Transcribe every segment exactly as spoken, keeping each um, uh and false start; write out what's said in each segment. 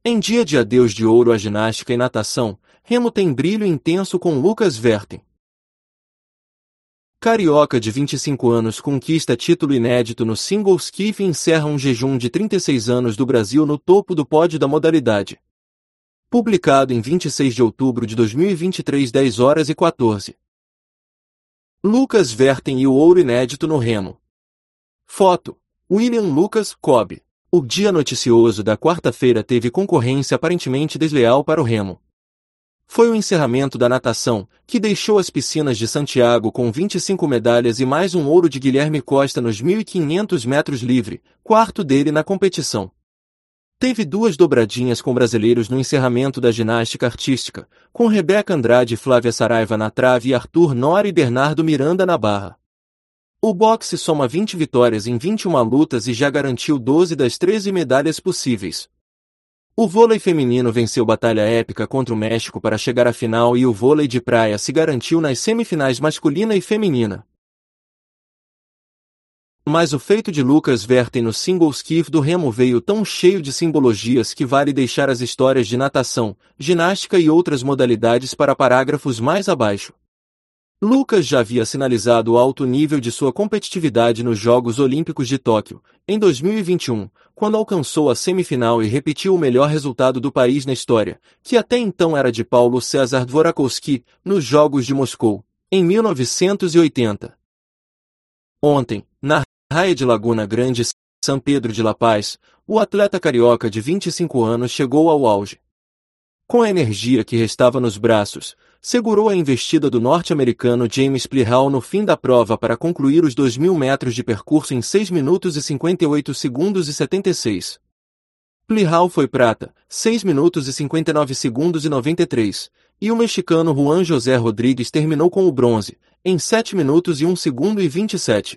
Em dia de adeus de ouro à ginástica e natação, remo tem brilho intenso com Lucas Vertem. Carioca de vinte e cinco anos conquista título inédito no single skiff e encerra um jejum de trinta e seis anos do Brasil no topo do pódio da modalidade. Publicado em vinte e seis de outubro de dois mil e vinte e três, dez horas e quatorze. Lucas Vertem e o ouro inédito no remo. Foto: William Lucas Kobe. O dia noticioso da quarta-feira teve concorrência aparentemente desleal para o remo. Foi o encerramento da natação, que deixou as piscinas de Santiago com vinte e cinco medalhas e mais um ouro de Guilherme Costa nos mil e quinhentos metros livre, quarto dele na competição. Teve duas dobradinhas com brasileiros no encerramento da ginástica artística, com Rebeca Andrade e Flávia Saraiva na trave e Arthur Nora e Bernardo Miranda na barra. O boxe soma vinte vitórias em vinte e uma lutas e já garantiu doze das treze medalhas possíveis. O vôlei feminino venceu batalha épica contra o México para chegar à final e o vôlei de praia se garantiu nas semifinais masculina e feminina. Mas o feito de Lucas Vertem no single skiff do remo veio tão cheio de simbologias que vale deixar as histórias de natação, ginástica e outras modalidades para parágrafos mais abaixo. Lucas já havia sinalizado o alto nível de sua competitividade nos Jogos Olímpicos de Tóquio, em dois mil e vinte e um, quando alcançou a semifinal e repetiu o melhor resultado do país na história, que até então era de Paulo César Dvorakowski, nos Jogos de Moscou, em mil novecentos e oitenta. Ontem, na Raia de Laguna Grande, São Pedro de La Paz, o atleta carioca de vinte e cinco anos chegou ao auge. Com a energia que restava nos braços, segurou a investida do norte-americano James Plihal no fim da prova para concluir os dois mil metros de percurso em seis minutos e cinquenta e oito segundos e setenta e seis. Plihal foi prata, seis minutos e cinquenta e nove segundos e noventa e três, e o mexicano Juan José Rodrigues terminou com o bronze, em sete minutos e um segundo e vinte e sete.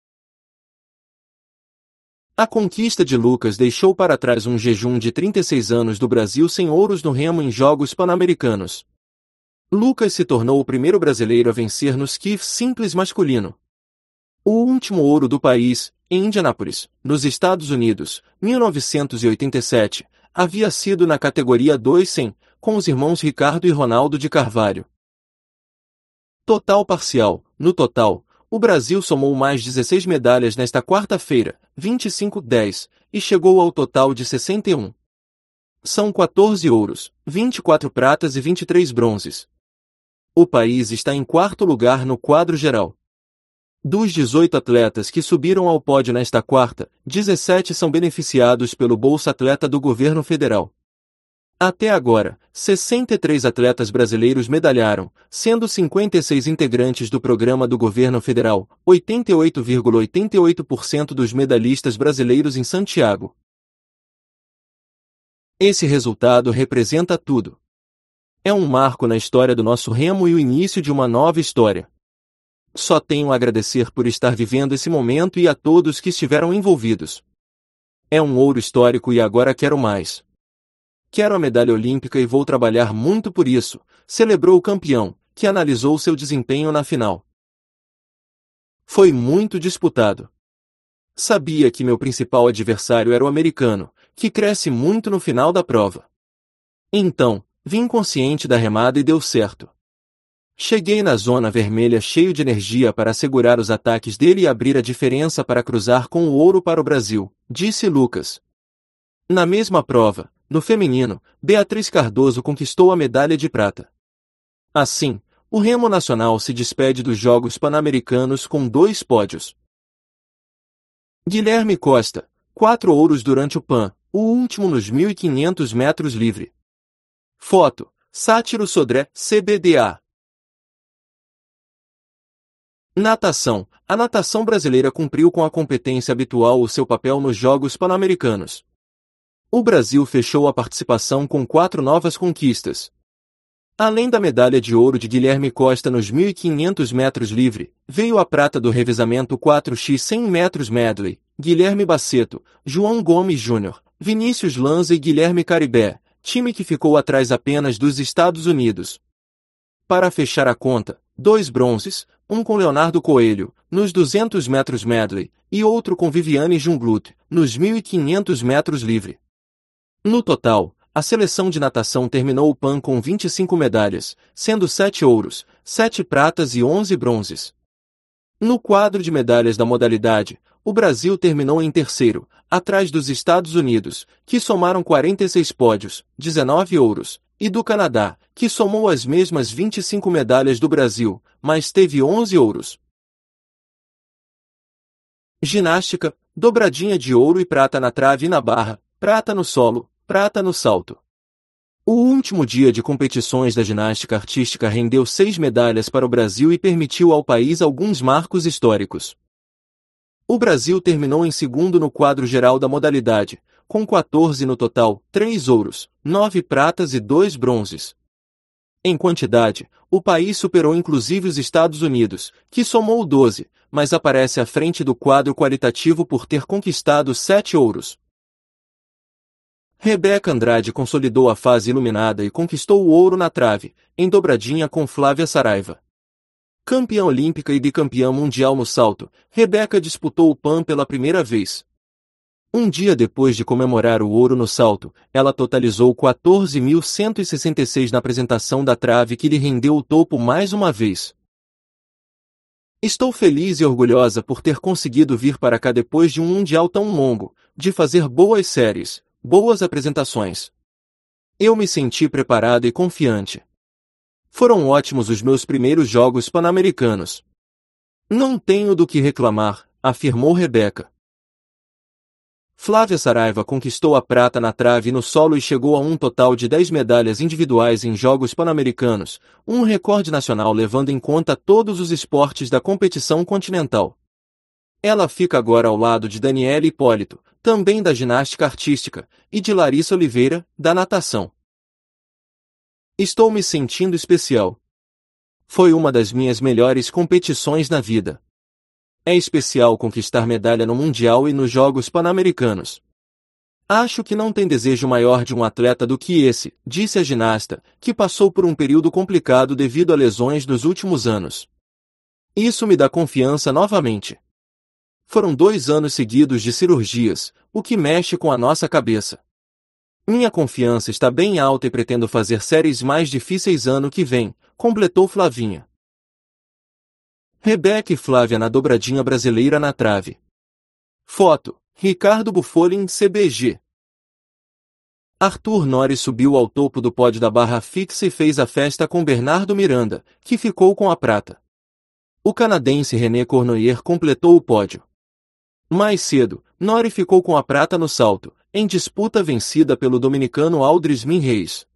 A conquista de Lucas deixou para trás um jejum de trinta e seis anos do Brasil sem ouros no remo em Jogos Pan-Americanos. Lucas se tornou o primeiro brasileiro a vencer no skiff simples masculino. O último ouro do país, em Indianápolis, nos Estados Unidos, mil novecentos e oitenta e sete, havia sido na categoria dois cem, com os irmãos Ricardo e Ronaldo de Carvalho. Total parcial: no total, o Brasil somou mais dezesseis medalhas nesta quarta-feira, vinte e cinco dez, e chegou ao total de sessenta e um. São quatorze ouros, vinte e quatro pratas e vinte e três bronzes. O país está em quarto lugar no quadro geral. Dos dezoito atletas que subiram ao pódio nesta quarta, dezessete são beneficiados pelo Bolsa Atleta do governo federal. Até agora, sessenta e três atletas brasileiros medalharam, sendo cinquenta e seis integrantes do programa do governo federal, oitenta e oito vírgula oitenta e oito por cento dos medalhistas brasileiros em Santiago. Esse resultado representa tudo. É um marco na história do nosso remo e o início de uma nova história. Só tenho a agradecer por estar vivendo esse momento e a todos que estiveram envolvidos. É um ouro histórico e agora quero mais. Quero a medalha olímpica e vou trabalhar muito por isso, celebrou o campeão, que analisou seu desempenho na final. Foi muito disputado. Sabia que meu principal adversário era o americano, que cresce muito no final da prova. Então, vim consciente da remada e deu certo. Cheguei na zona vermelha cheio de energia para segurar os ataques dele e abrir a diferença para cruzar com o ouro para o Brasil, disse Lucas. Na mesma prova, no feminino, Beatriz Cardoso conquistou a medalha de prata. Assim, o remo nacional se despede dos Jogos Pan-Americanos com dois pódios. Guilherme Costa, quatro ouros durante o Pan, o último nos mil e quinhentos metros livre. Foto: Sátiro Sodré, C B D A. Natação. A natação brasileira cumpriu com a competência habitual o seu papel nos Jogos Pan-Americanos. O Brasil fechou a participação com quatro novas conquistas. Além da medalha de ouro de Guilherme Costa nos mil e quinhentos metros livre, veio a prata do revezamento quatro por cem metros medley, Guilherme Baceto, João Gomes Júnior, Vinícius Lanza e Guilherme Caribé, time que ficou atrás apenas dos Estados Unidos. Para fechar a conta, dois bronzes, um com Leonardo Coelho, nos duzentos metros medley, e outro com Viviane Junglut, nos mil e quinhentos metros livre. No total, A seleção de natação terminou o PAN com vinte e cinco medalhas, sendo sete ouros, sete pratas e onze bronzes. No quadro de medalhas da modalidade, o Brasil terminou em terceiro, atrás dos Estados Unidos, que somaram quarenta e seis pódios, dezenove ouros, e do Canadá, que somou as mesmas vinte e cinco medalhas do Brasil, mas teve onze ouros. Ginástica, dobradinha de ouro e prata na trave e na barra, prata no solo, prata no salto. O último dia de competições da ginástica artística rendeu seis medalhas para o Brasil e permitiu ao país alguns marcos históricos. O Brasil terminou em segundo no quadro geral da modalidade, com quatorze no total, três ouros, nove pratas e dois bronzes. Em quantidade, o país superou inclusive os Estados Unidos, que somou doze, mas aparece à frente do quadro qualitativo por ter conquistado sete ouros. Rebeca Andrade consolidou a fase iluminada e conquistou o ouro na trave, em dobradinha com Flávia Saraiva. Campeã olímpica e bicampeã mundial no salto, Rebeca disputou o PAN pela primeira vez. Um dia depois de comemorar o ouro no salto, ela totalizou quatorze mil cento e sessenta e seis na apresentação da trave que lhe rendeu o topo mais uma vez. Estou feliz e orgulhosa por ter conseguido vir para cá depois de um mundial tão longo, de fazer boas séries, boas apresentações. Eu me senti preparado e confiante. Foram ótimos os meus primeiros Jogos Pan-Americanos. Não tenho do que reclamar, afirmou Rebeca. Flávia Saraiva conquistou a prata na trave e no solo e chegou a um total de dez medalhas individuais em Jogos Pan-Americanos, um recorde nacional levando em conta todos os esportes da competição continental. Ela fica agora ao lado de Daniela Hipólito, também da ginástica artística, e de Larissa Oliveira, da natação. Estou me sentindo especial. Foi uma das minhas melhores competições na vida. É especial conquistar medalha no Mundial e nos Jogos Pan-Americanos. Acho que não tem desejo maior de um atleta do que esse, disse a ginasta, que passou por um período complicado devido a lesões nos últimos anos. Isso me dá confiança novamente. Foram dois anos seguidos de cirurgias, o que mexe com a nossa cabeça. Minha confiança está bem alta e pretendo fazer séries mais difíceis ano que vem, completou Flavinha. Rebeca e Flávia na dobradinha brasileira na trave. Foto, Ricardo Bufolin, C B G. Arthur Nori subiu ao topo do pódio da barra fixa e fez a festa com Bernardo Miranda, que ficou com a prata. O canadense René Cournoyer completou o pódio. Mais cedo, Nori ficou com a prata no salto, em disputa vencida pelo dominicano Aldris Min Reis.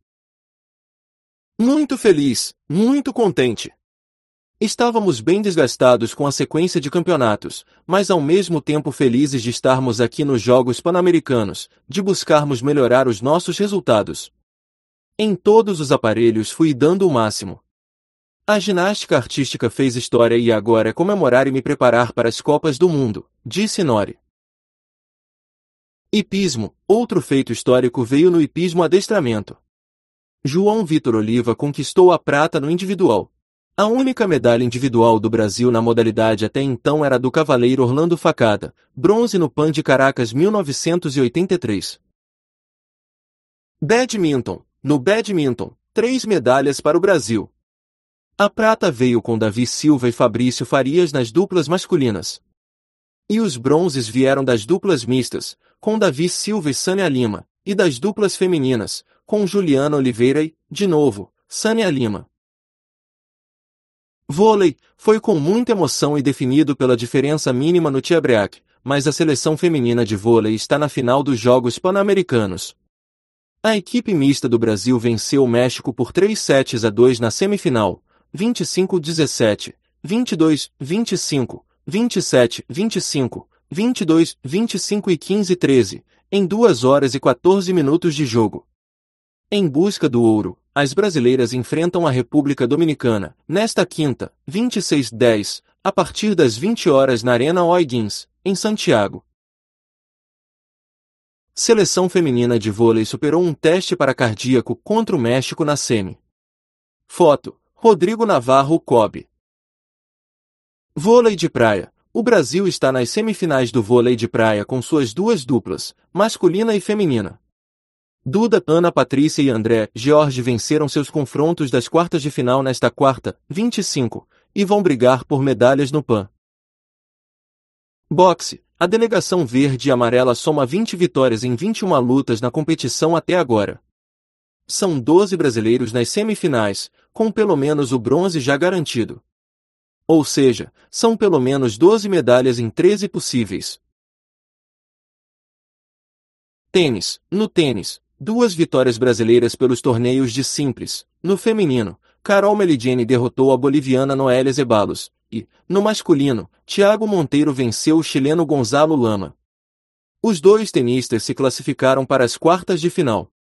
Muito feliz, muito contente. Estávamos bem desgastados com a sequência de campeonatos, mas ao mesmo tempo felizes de estarmos aqui nos Jogos Pan-Americanos, de buscarmos melhorar os nossos resultados. Em todos os aparelhos fui dando o máximo. A ginástica artística fez história e agora é comemorar e me preparar para as Copas do Mundo, disse Nori. Hipismo, outro feito histórico veio no hipismo adestramento. João Vitor Oliva conquistou a prata no individual. A única medalha individual do Brasil na modalidade até então era do cavaleiro Orlando Facada, bronze no PAN de Caracas mil novecentos e oitenta e três. Badminton, no badminton, três medalhas para o Brasil. A prata veio com Davi Silva e Fabrício Farias nas duplas masculinas. E os bronzes vieram das duplas mistas, com Davi Silva e Sânia Lima, e das duplas femininas, com Juliana Oliveira e, de novo, Sânia Lima. Vôlei, foi com muita emoção e definido pela diferença mínima no tie-break, mas a seleção feminina de vôlei está na final dos Jogos Pan-Americanos. A equipe mista do Brasil venceu o México por três sets a dois na semifinal, vinte e cinco a dezessete, vinte e dois a vinte e cinco, vinte e sete a vinte e cinco, vinte e dois a vinte e cinco e quinze a treze, em duas horas e quatorze minutos de jogo. Em busca do ouro, as brasileiras enfrentam a República Dominicana, nesta quinta, vinte e seis a dez, a partir das vinte horas na Arena O'Higgins, em Santiago. Seleção feminina de vôlei superou um teste para cardíaco contra o México na semi. Foto, Rodrigo Navarro Kobe. Vôlei de praia. O Brasil está nas semifinais do vôlei de praia com suas duas duplas, masculina e feminina. Duda, Ana Patrícia e André George venceram seus confrontos das quartas de final nesta quarta, vinte e cinco, e vão brigar por medalhas no Pan. Boxe. A delegação verde e amarela soma vinte vitórias em vinte e uma lutas na competição até agora. São doze brasileiros nas semifinais, com pelo menos o bronze já garantido. Ou seja, são pelo menos doze medalhas em treze possíveis. Tênis. No tênis, duas vitórias brasileiras pelos torneios de simples. No feminino, Carol Melidiane derrotou a boliviana Noélia Zeballos. E, no masculino, Thiago Monteiro venceu o chileno Gonzalo Lama. Os dois tenistas se classificaram para as quartas de final.